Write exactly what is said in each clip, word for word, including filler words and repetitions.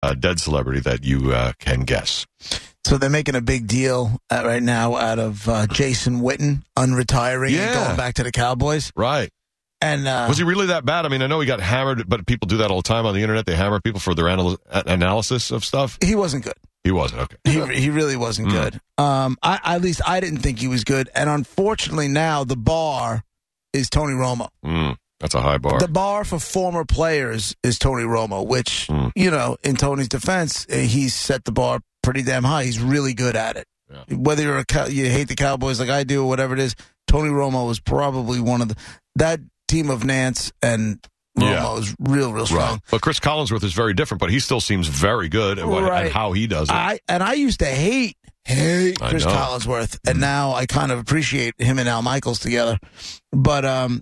uh, dead celebrity that you uh, can guess. So they're making a big deal uh, right now out of uh, Jason Witten unretiring Yeah. and going back to the Cowboys. Right. And uh, Was he really that bad? I mean, I know he got hammered, but people do that all the time on the internet. They hammer people for their anal- analysis of stuff. he wasn't good. He wasn't, okay. He, he really wasn't Mm. good. Um, I, at least I didn't think he was good. And unfortunately now the bar is Tony Romo. Mm, that's a high bar. The bar for former players is Tony Romo, which, Mm. you know, in Tony's defense, eh, he's set the bar pretty damn high. He's really good at it. Yeah. Whether you're a cow- you hate the Cowboys like I do or whatever it is, Tony Romo was probably one of the that team of Nance and Romo Yeah. is real, real strong. Right. But Chris Collinsworth is very different, but he still seems very good at, what, Right. at how he does it. I and I used to hate hate I Chris know. Collinsworth, and now I kind of appreciate him and Al Michaels together. But um,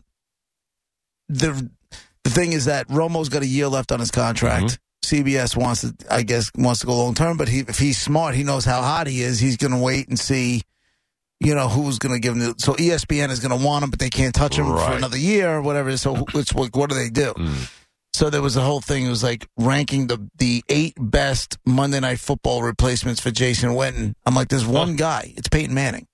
the the thing is that Romo's got a year left on his contract. Mhm. C B S wants to, I guess, wants to go long term, but he, if he's smart, he knows how hot he is. He's going to wait and see, you know, who's going to give him. The, so E S P N is going to want him, but they can't touch him for Right. another year or whatever. So it's what, what do they do? Mm. So there was a whole thing. It was like ranking the the eight best Monday Night Football replacements for Jason Witten. I'm like, there's one guy. It's Peyton Manning.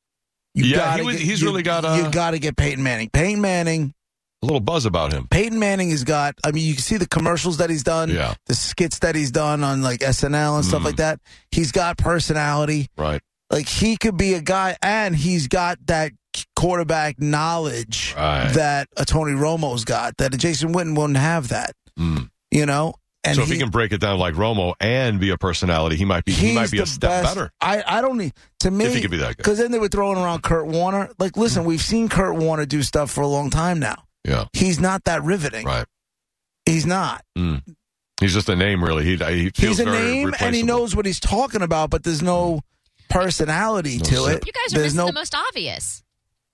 You Yeah, gotta he was- get- he's you- really got a- You got to get Peyton Manning. Peyton Manning. A little buzz about him. Peyton Manning has got. I mean, you can see the commercials that he's done. Yeah. The skits that he's done on like S N L and stuff Mm. like that. He's got personality. Right. Like he could be a guy, and he's got that quarterback knowledge Right. that a Tony Romo's got. That a Jason Witten wouldn't have that. Mm. You know. And So if he, can break it down like Romo and be a personality, he might be he he's might be a the step best. better. I, I don't need to me If he could be that good. because then they were throwing around Kurt Warner. Like, listen, we've seen Kurt Warner do stuff for a long time now. Yeah. He's not that riveting. Right. He's not. Mm. He's just a name, really. He he feels He's a very name, and he replaceable. knows what he's talking about, but there's no personality No to zip. it. You guys are there's missing no the most obvious.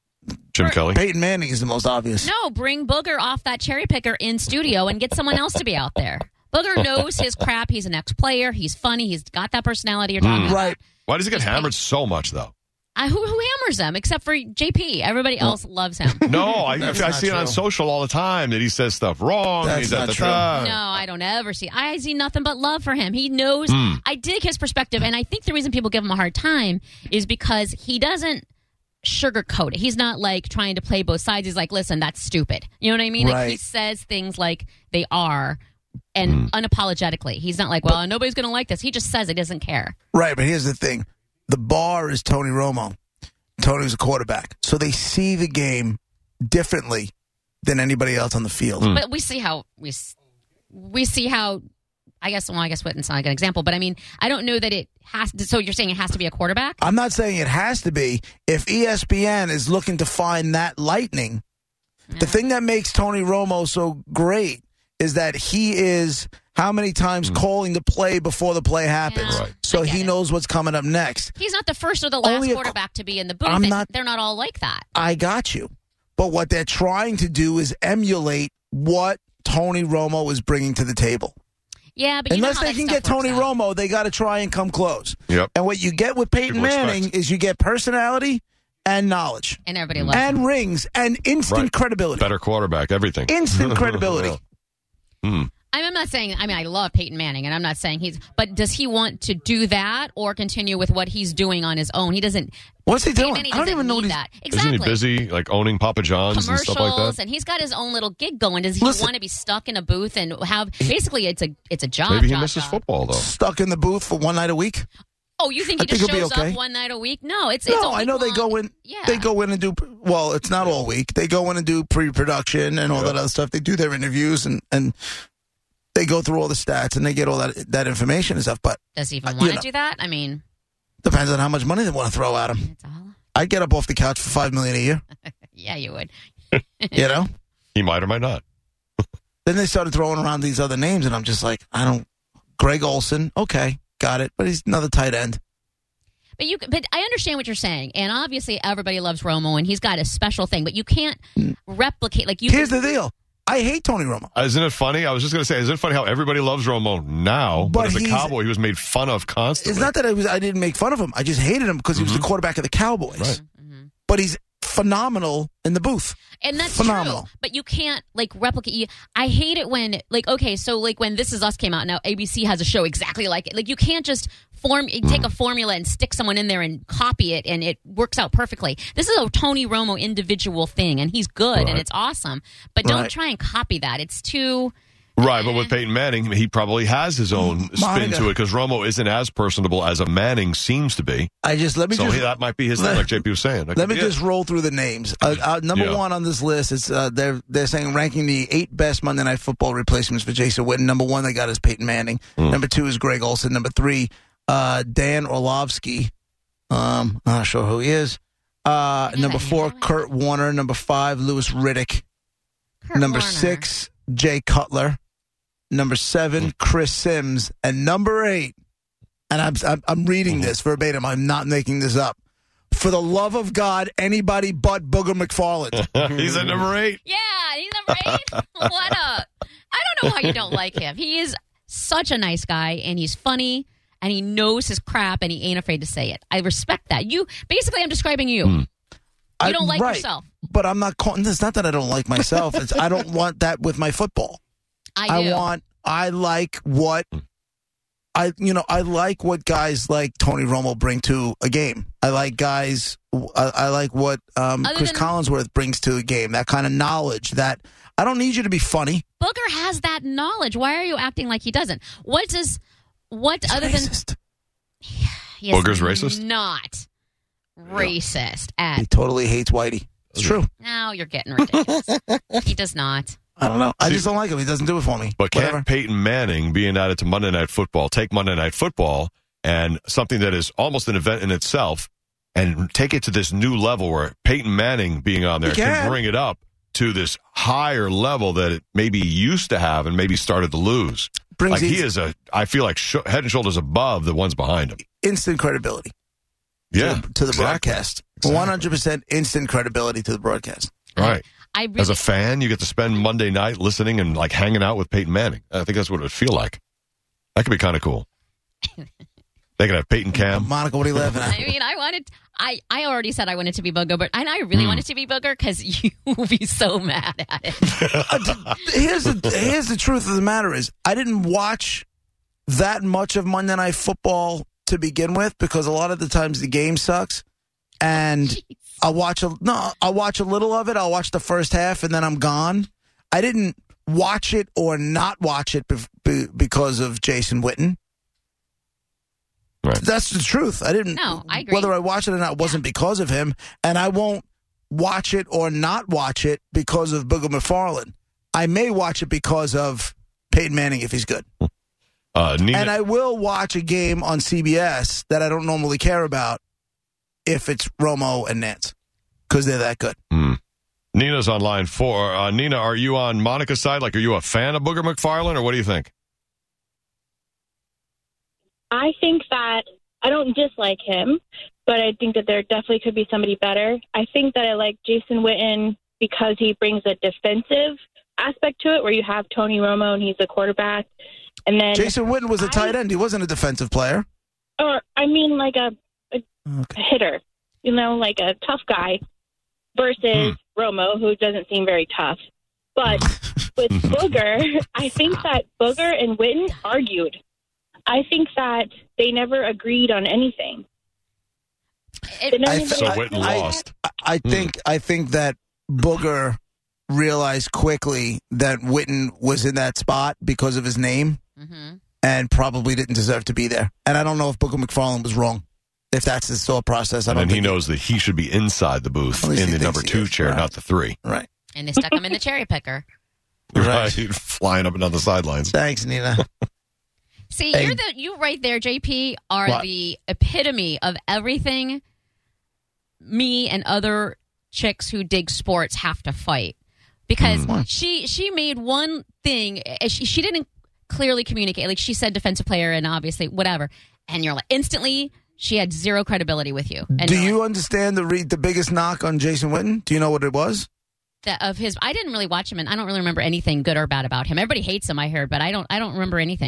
Jim Or- Kelly. Peyton Manning is the most obvious. No, bring Booger off that cherry picker in studio and get someone else to be out there. Booger knows his crap. He's an ex-player. He's funny. He's got that personality you're talking Mm. about. Right. Why does he get Just hammered so much, though? I, who, who hammers him except for J P? Everybody else loves him. No, I, That's I not see it on true. social all the time that he says stuff wrong. That's he's not at the true. top. No, I don't ever see. I see nothing but love for him. He knows. Mm. I dig his perspective, and I think the reason people give him a hard time is because he doesn't sugarcoat it. He's not like trying to play both sides. He's like, listen, that's stupid. You know what I mean? Like, he Right. says things like they are, and Mm. unapologetically. He's not like, well, nobody's going to like this. He just says it. Doesn't care. Right, but here's the thing. The bar is Tony Romo. Tony's a quarterback. So they see the game differently than anybody else on the field. Mm. But we see how we s- we see how. I guess. Well, I guess Witten's not a good example, but I mean, I don't know that it has. To, so you're saying it has to be a quarterback? I'm not saying it has to be. If E S P N is looking to find that lightning, the thing that makes Tony Romo so great is that he is how many times calling the play before the play happens. Yeah. Right. So I get he it. knows what's coming up next. He's not the first or the last Only a- quarterback to be in the booth. I'm and not- They're not all like that. I got you. But what they're trying to do is emulate what Tony Romo is bringing to the table. Yeah, but you Unless know how they that can stuff get Tony works out. Romo, they got to try and come close. Yep. And what you get with Peyton People expect. Manning is you get personality and knowledge and everybody loves him. and rings and instant Right. credibility. Better quarterback, everything. Instant credibility. Hmm. I mean, I'm not saying. I mean, I love Peyton Manning, and I'm not saying he's. But does he want to do that or continue with what he's doing on his own? He doesn't. What's he Peyton doing? Manning I don't doesn't even know what need he's... that. Exactly. Isn't he busy, like owning Papa John's and Commercials, stuff like that? and he's got his own little gig going. Does he Listen- want to be stuck in a booth and have? Basically, it's a it's a job. Maybe he job, misses job. football, though. Stuck in the booth for one night a week? Oh, you think I he just think he'll be shows okay. up one night a week? No, it's it's No, a I know they week-long- go in. Yeah, They go in and do. Well, it's not all week. They go in and do pre-production and all Yeah. that other stuff. They do their interviews and and they go through all the stats and they get all that that information and stuff. But Does he even Uh, want you to know. do that? I mean, depends on how much money they want to throw at him. it's all. I'd get up off the couch for five million a year. Yeah, you would. You know. He might or might not. Then they started throwing around these other names, and I'm just like, I don't. Greg Olson, okay, got it, but he's another tight end. But you, but I understand what you're saying, and obviously everybody loves Romo, and he's got a special thing. But you can't replicate like you. Here's the deal: I hate Tony Romo. Isn't it funny? I was just going to say, isn't it funny how everybody loves Romo now, but, But as a he's- Cowboy, he was made fun of constantly. It's not that I was I didn't make fun of him. I just hated him because he was the quarterback of the Cowboys. Right. Mhm. But he's phenomenal in the booth. And that's Phenomenal. true. But you can't, like, replicate. You, I hate it when, like, okay, so, like, when This Is Us came out, now A B C has a show exactly like it. Like, you can't just form take a formula and stick someone in there and copy it, and it works out perfectly. This is a Tony Romo individual thing, and he's good, Right. and it's awesome. But don't Right. try and copy that. It's too... Right, but with Peyton Manning, he probably has his own spin Monica. to it because Romo isn't as personable as a Manning seems to be. I just let me So just he, that might be his thing, let- like J P was saying. That Let could me be just it. roll through the names. Uh, uh, number Yeah. one on this list is uh, they're they're saying ranking the eight best Monday Night Football replacements for Jason Witten. Number one they got is Peyton Manning. Mm. Number two is Greg Olson. Number three, uh, Dan Orlovsky. Um, I'm not sure who he is. Uh, Yeah, number four, yeah. Kurt Warner. Number five, Lewis Riddick. Kurt number Warner. six, Jay Cutler. Number seven, Chris Sims. And number eight, and I'm, I'm, I'm reading this verbatim. I'm not making this up. For the love of God, anybody but Booger McFarland. He's at number eight. Yeah, he's number eight. What a... I don't know how you don't like him. He is such a nice guy, and he's funny, and he knows his crap, and he ain't afraid to say it. I respect that. You Basically, I'm describing you. Hmm. You I- don't like right. yourself. But I'm not calling this. Not that I don't like myself. It's I don't want that with my football. I do. I want. I like what. I you know I like what guys like Tony Romo bring to a game. I like guys. I, I like what um, Other Chris than- Collinsworth brings to a game. That kind of knowledge. That I don't need you to be funny. Booger has that knowledge. Why are you acting like he doesn't? What does... What He's other racist. than... He is Booger's racist? Not racist at... He totally hates Whitey. It's true. Now you're getting ridiculous. He does not. I don't know. I See- just don't like him. He doesn't do it for me. But can't Whatever. Peyton Manning, being added to Monday Night Football, take Monday Night Football and something that is almost an event in itself and take it to this new level where Peyton Manning being on there He can. can. bring it up to this higher level that it maybe used to have and maybe started to lose. Brings Like he easy- is a, I feel like sh- head and shoulders above the ones behind him. instant credibility. Yeah, to the, to the exactly. broadcast. Exactly. one hundred percent instant credibility to the broadcast. Right. I really... As a fan, you get to spend Monday night listening and like hanging out with Peyton Manning. I think that's what it would feel like. That could be kind of cool. They could have Peyton Cam. Monica, what are you laughing at? I mean, I wanted... I, I already said I wanted to be Booger, but and I really wanted to be Booger because you will be so mad at it. here's the here's the truth of the matter is I didn't watch that much of Monday Night Football to begin with because a lot of the times the game sucks, and I'll watch a no I'll watch a little of it. I'll watch the first half and then I'm gone. I didn't watch it or not watch it be, be, because of Jason Witten. Right. That's the truth. I didn't. No, I agree. Whether I watched it or not wasn't because of him, and I won't watch it or not watch it because of Booger McFarland. I may watch it because of Peyton Manning if he's good, Uh, Nina, and I will watch a game on C B S that I don't normally care about if it's Romo and Nance because they're that good. Hmm. Nina's on line four. Uh, Nina, are you on Monica's side? Like, are you a fan of Booger McFarland, or what do you think? I think that I don't dislike him, but I think that there definitely could be somebody better. I think that I like Jason Witten because he brings a defensive aspect to it where you have Tony Romo and he's a quarterback. And then, Jason Witten was a I- tight end. He wasn't a defensive player. or I mean, like a, a Okay. hitter, you know, like a tough guy versus Romo, who doesn't seem very tough. But with Booger, I think that Booger and Witten argued. I think that they never agreed on anything. It- They never I even- So I- Witten I- lost. I think I think that Booger realized quickly that Witten was in that spot because of his name Mhm. and probably didn't deserve to be there. And I don't know if Booger McFarland was wrong. If that's his thought process, I And don't then he think knows that he should be inside the booth At least in he the thinks number he two is. chair, Right. not the three. Right. And they stuck him in the cherry picker. Right. Right. Flying up and down the sidelines. Thanks, Nina. See, Hey. you're the you right there, J P, are What? the epitome of everything me and other chicks who dig sports have to fight. Because Mm. she she made one thing, uh, she, she didn't clearly communicate. Like she said defensive player and obviously whatever. And you're like, instantly, she had zero credibility with you. And Do you're you like, understand the re- the biggest knock on Jason Witten? Do you know what it was? that of his, I didn't really watch him and I don't really remember anything good or bad about him. Everybody hates him, I heard, but I don't I don't remember anything.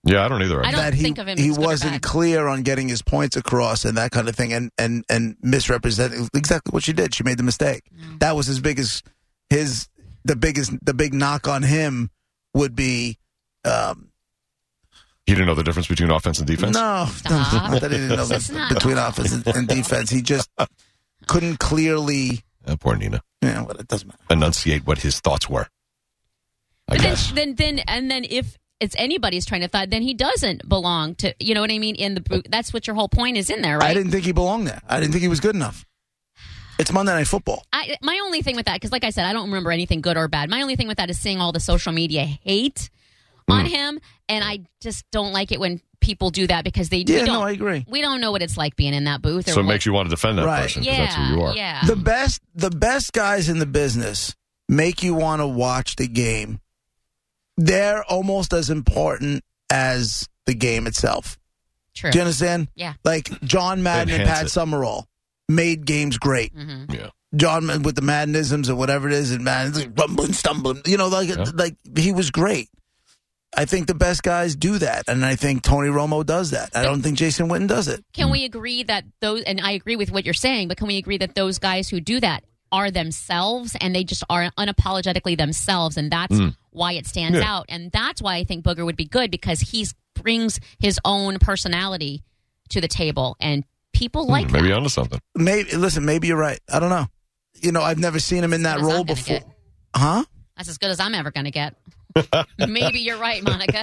Yeah, I don't either. I don't that he, think of him he as good or wasn't bad. clear on getting his points across and that kind of thing, and and and misrepresenting exactly what she did. She made the mistake. No. That was his biggest his the biggest the big knock on him would be. Um, He didn't know the difference between offense and defense? no, Stop. not that he didn't know the, It's not. between offense and, and defense. He just couldn't clearly. Uh, poor Nina. Yeah, well, it doesn't matter. Enunciate what his thoughts were. I But then, guess. then, then, and then if it's anybody's train of thought, then he doesn't belong to, you know what I mean? In the boot, that's what your whole point is in there, right? I didn't think he belonged there. I didn't think he was good enough. It's Monday Night Football. I, my only thing with that, because like I said, I don't remember anything good or bad. My only thing with that is seeing all the social media hate on him, and I just don't like it when people do that because they Yeah, we don't, no, I agree. we don't know what it's like being in that booth. Or So it what, makes you want to defend that Right. person because yeah, that's who you are. yeah. The best, the best guys in the business make you want to watch the game. They're almost as important as the game itself. True. Do you understand? Yeah. Like John Madden and Enhance Pat it. Summerall made games great. Mm-hmm. Yeah. John with the Maddenisms or whatever it is, and Madden like, rumbling, stumbling. You know, like Yeah. like he was great. I think the best guys do that, and I think Tony Romo does that. I don't think Jason Witten does it. Can we agree that those, and I agree with what you're saying, but can we agree that those guys who do that are themselves and they just are unapologetically themselves, and that's Mm. why it stands Yeah. out. And that's why I think Booger would be good, because he brings his own personality to the table, and people like Maybe that. onto something. Maybe listen, maybe you're right. I don't know. You know, I've never seen him in that That's what role I'm gonna before. get. Huh? That's as good as I'm ever going to get. Maybe you're right, Monica.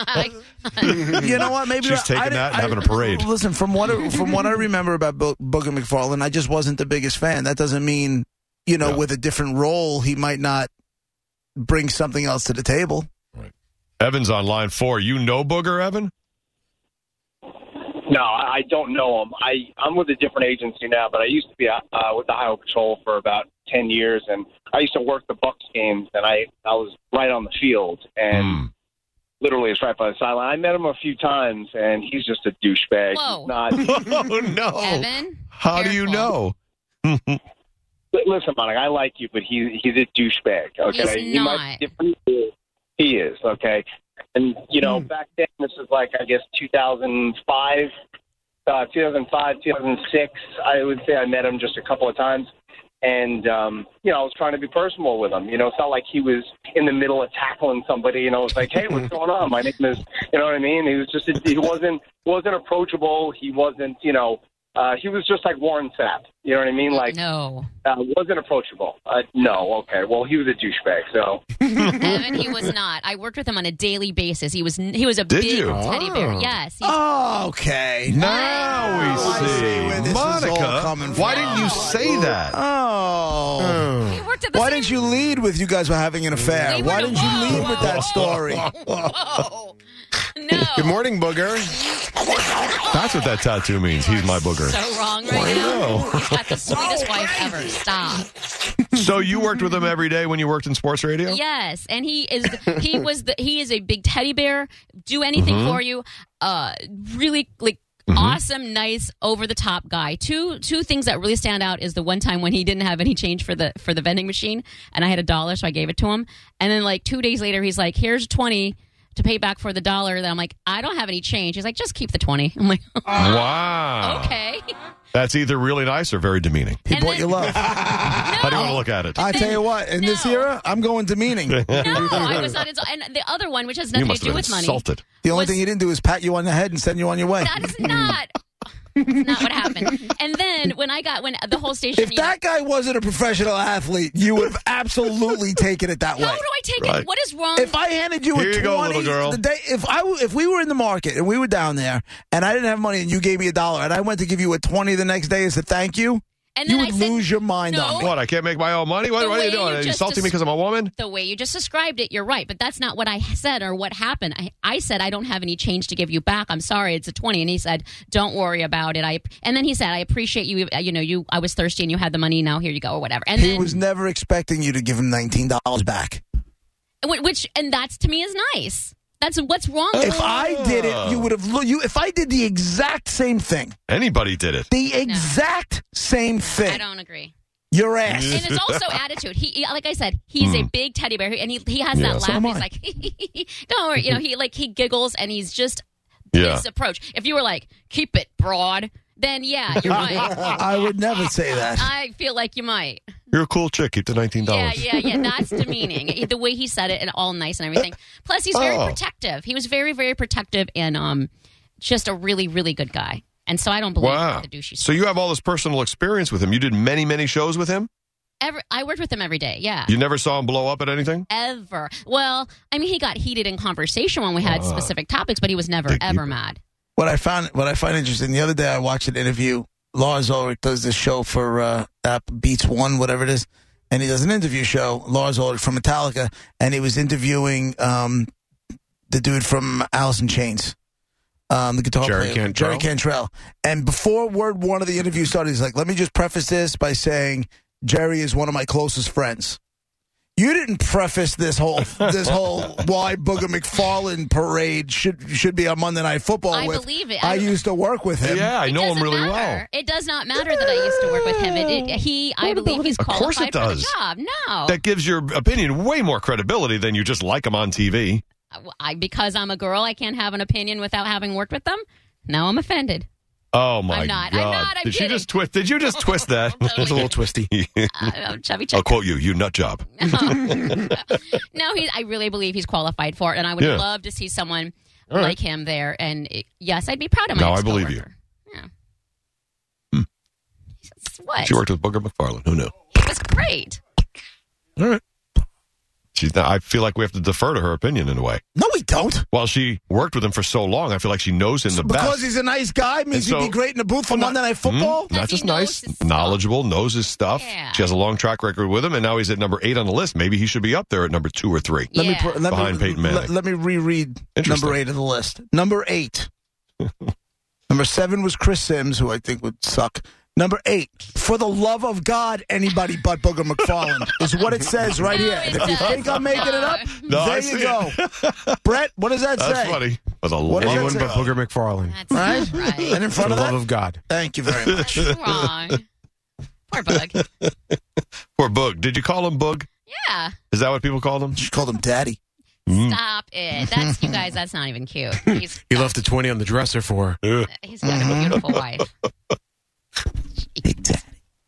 You know what? Maybe She's I- taking I that and I- having a parade. Listen, from what from what I remember about Bo- Booger McFarland, I just wasn't the biggest fan. That doesn't mean, you know, Yeah. with a different role, he might not bring something else to the table. Evan's on line four. You know Booger, Evan? No, I I don't know him. I, I'm with a different agency now, but I used to be uh, with the Highway Patrol for about ten years, and I used to work the Bucks games, and I, I was right on the field, and Mm. literally it's right by the sideline. I met him a few times, and he's just a douchebag. Whoa. He's not. Oh, no. Evan? How do you careful. know? Li- Listen, Monica, I like you, but he, he's a douchebag, okay? He's he not. might be different. He is, okay? And, you know, back then, this is like, I guess, two thousand five, uh, two thousand five, two thousand six. I would say I met him just a couple of times. And, um, you know, I was trying to be personal with him. You know, it's not like he was in the middle of tackling somebody. You know, it's like, hey, what's going on? My name is, you know what I mean? He was just, he wasn't, wasn't approachable. He wasn't, you know, uh, he was just like Warren Sapp. You know what I mean? Like, No. uh, wasn't approachable. Uh, no, okay. Well, he was a douchebag, so. Evan, he was not. I worked with him on a daily basis. He was he was a Did big you? teddy bear. Oh. Yes. He's, Oh, okay. Now we I see. see where this is all Monica, coming why from. didn't you say that? Oh. he worked at the Why same- didn't you lead with you guys were having an affair? We Why were- didn't you whoa, lead with whoa, that story? Whoa. No. Good morning, Booger. That's what that tattoo means. He's my booger. So wrong right I now. know. He's got the sweetest wife ever. Stop. So you worked with him every day when you worked in sports radio? Yes, and he is he was the he is a big teddy bear. Do anything Mm-hmm. for you. Uh, really like. Awesome, nice, over the top guy. Two two things that really stand out is the one time when he didn't have any change for the for the vending machine, and I had a dollar, so I gave it to him. And then like two days later, he's like, "Here's twenty to pay back for the dollar." Then I'm like, "I don't have any change." He's like, "Just keep the twenty." I'm like, Wow. "Okay." That's either really nice or very demeaning. He And bought then- you love. How do you want to look at it? I tell you what, in this No. era, I'm going demeaning. No, I was not. And the other one, which has You nothing must to have do been with money, insulted. The only Was- thing he didn't do is pat you on the head and send you on your way. that is not. That's not what happened. And then when I got when the whole station, If you know, that guy wasn't a professional athlete, you would have absolutely taken it that way. how do I take Right. it? What is wrong? If I handed you Here a you go, twenty, little girl. the day if I w- if we were in the market and we were down there and I didn't have money and you gave me a dollar and I went to give you a twenty the next day as a thank you, and you then would I said, lose your mind No. on me. What? I can't make my own money? What, The what are you way doing? you Are you just insulting me because I'm a woman? the way you just described it, you're right, but that's not what I said or what happened. I, I said I don't have any change to give you back. I'm sorry, it's a twenty, and he said, "Don't worry about it." I and then he said, "I appreciate you. You know, you I was thirsty and you had the money. Now here you go, or whatever." And He then, was never expecting you to give him nineteen dollars back. wh- which and that's to me is nice. That's what's wrong. with If I did it, you would have lo- you. If I did the exact same thing, Anybody did it. the exact same I thing, don't agree. Your ass. And it's also attitude. He, like I said, he's Mm. a big teddy bear, and he he has Yeah, that so laugh. am He's I. like, don't worry, you know, he like he giggles, and he's just Yeah. his approach. If you were like, keep it broad, then yeah, you're right. I would never say that. I feel like you might. You're a cool chick. Keep the nineteen Yeah, dollars. yeah, yeah. That's demeaning. The way he said it and all nice and everything. Plus, he's very Oh. protective. He was very, very protective and um, just a really, really good guy. And so I don't believe Wow. the douchey So stuff. you have all this personal experience with him. You did many, many shows with him? Every, I worked with him every day. Yeah. You never saw him blow up at anything? Ever. Well, I mean, he got heated in conversation when we had Uh, specific topics, but he was never, Big ever keeper. mad. What I found, what I find interesting, the other day I watched an interview. Lars Ulrich does this show for uh, app Beats One, whatever it is, and he does an interview show. Lars Ulrich from Metallica, and he was interviewing um, the dude from Alice in Chains, um, the guitar Jerry player, Cantrell? Jerry Cantrell. And before word one of the interview started, he's like, "Let me just preface this by saying Jerry is one of my closest friends." You didn't preface this whole this whole why Booger McFarlane parade should should be on Monday Night Football I with. believe it. I I- used to work with him. Yeah, I It know him doesn't really well. matter. It does not matter that I used to work with him. It, it, he, I believe he's Of course qualified it for the does. job. No. That gives your opinion way more credibility than you just like him on T V. I, because I'm a girl, I can't have an opinion without having worked with them? Now I'm offended. Oh, my I'm not. I'm God. not. I'm did kidding. you just twist? Did you just twist that? It's a little twisty. Uh, chubby I'll chick. quote you, you nut job. No, he, I really believe he's qualified for it, and I would Yeah. love to see someone All right. like him there. And it, yes, I'd be proud of my No, I ex-coworker. believe you. Yeah. Hmm. What? She worked with Booger McFarlane. Who knew? It was great. All right. She's not, I feel like we have to defer to her opinion in a way. No, we don't. While she worked with him for so long, I feel like she knows him the Because best. he's a nice guy means And so- he'd be great in the booth for Well, not- Monday Night Football. Hmm? Not Because just he knows nice, his stuff. knowledgeable, knows his stuff. Yeah. She has a long track record with him, and now he's at number eight on the list. Maybe he should be up there at number two or three. Let me Yeah. put, let Behind me Peyton Manning. let, let me reread Interesting. number eight of the list. Number eight. Number seven was Chris Sims, who I think would suck. Number eight, for the love of God, anybody but Booger McFarlane is what it says right No, here. it And if you does think I'm making it up, No, I there see you it. go. Brett, what does that That's say? funny. For the What is love that Anyone say? but Booger McFarlane. That's Right? right. And in For front the of love that, of God. thank you very much. That's wrong. Poor Bug. Poor Boog. Did you call him Boog? Yeah. Is that what people called him? She called him Daddy. Mm. Stop it. That's you guys. That's not even cute. He's He left a twenty on the dresser for her. Ugh. he's got a beautiful wife. Big Daddy.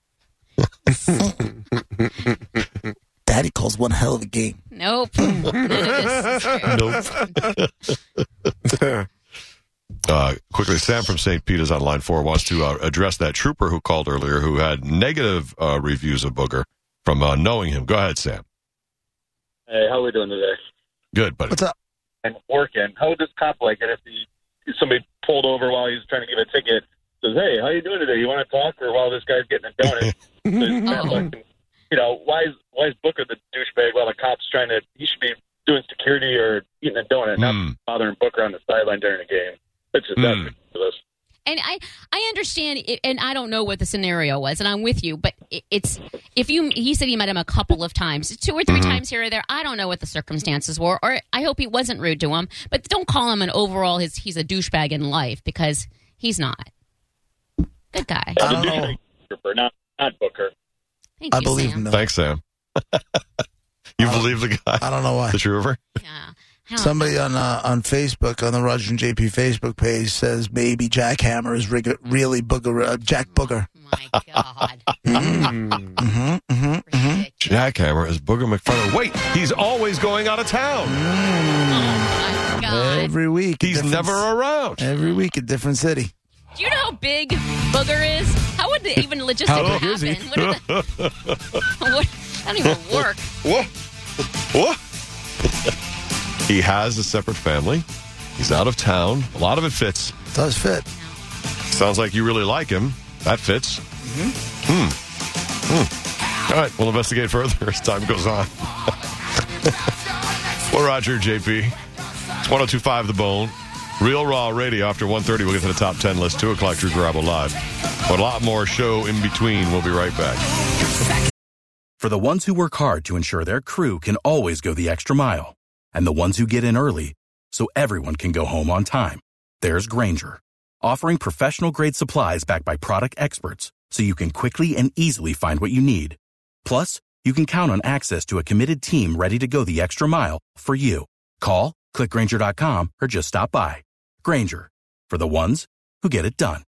Daddy calls one hell of a game. Nope. None of this is true. Nope. Uh, quickly, Sam from Saint Peter's on line four wants to uh, address that trooper who called earlier who had negative uh, reviews of Booger from uh, knowing him. Go ahead, Sam. Hey, how we doing today? Good, buddy. What's up? And working. How would this cop like it if he if somebody pulled over while he was trying to give a ticket? Says, "Hey, how you doing today? You want to talk?" Or while this guy's getting a donut, says, Oh. fucking, you know, why is why is Booker the douchebag while the cop's trying to? He should be doing security or eating a donut, not Hmm. bothering Booker on the sideline during the game. It's just that's Hmm. ridiculous. And I, I understand, it, and I don't know what the scenario was, and I'm with you. But it, it's if you, he said he met him a couple of times, two or 3 Mhm. times here or there. I don't know what the circumstances were, or I hope he wasn't rude to him. But don't call him an overall. His he's a douchebag in life because he's not. Good guy. I don't The know. douchebag trooper, not not Booker. Thank I you, believe Sam. him. though. Thanks, Sam. You I don't- believe the guy, I don't know why. the trooper? Yeah. I don't- Somebody on uh, on Facebook, on the Roger and J P Facebook page, says maybe Jackhammer is rig- really Booger, uh, Jack Booger. Oh my God. Mm-hmm, mm-hmm, mm-hmm. Ridiculous. Jackhammer is Booger McFarlane. Wait, he's always going out of town. Oh my God. Every week. a He's different- never around. Every week, a different city. Do you know how big Booger is? How would it even logistically How big happen? is he? What are the, what, that don't even work. What? What? He has a separate family. He's out of town. A lot of it fits. Does fit. Sounds like you really like him. That fits. Hmm. Hmm. All right, we'll investigate further as time goes on. Well, Roger, J P. It's one oh two point five The Bone. Real Raw Radio after one thirty. We'll get to the top ten list. two o'clock, Drew Garabo Live. But a lot more show in between. We'll be right back. For the ones who work hard to ensure their crew can always go the extra mile, and the ones who get in early so everyone can go home on time, there's Grainger, offering professional-grade supplies backed by product experts so you can quickly and easily find what you need. Plus, you can count on access to a committed team ready to go the extra mile for you. Call, click Grainger dot com, or just stop by. Grainger, for the ones who get it done.